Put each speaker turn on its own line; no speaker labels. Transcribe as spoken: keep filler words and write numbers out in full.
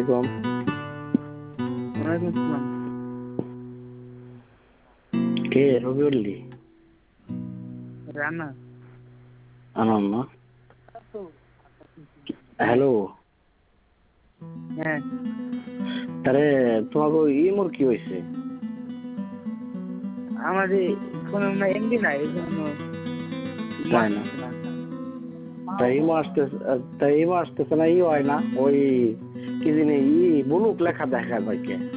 আলাইকুম।
ওয়ালাইকুম আসসালাম।
কে রবিউল্লি?
রানা।
আনাম না। হ্যালো।
হ্যাঁ।
তারে তোমাকে ইমোর কি হয়েছে?
আমাদের কোনো এমবি নাই এই জন্য
তাই না? তাই ইমো আসতেছে, তাই ইমো আসতেছে না, ই হয় না ওই কি জানি ই বুলুক লেখা দেখা যায় কে?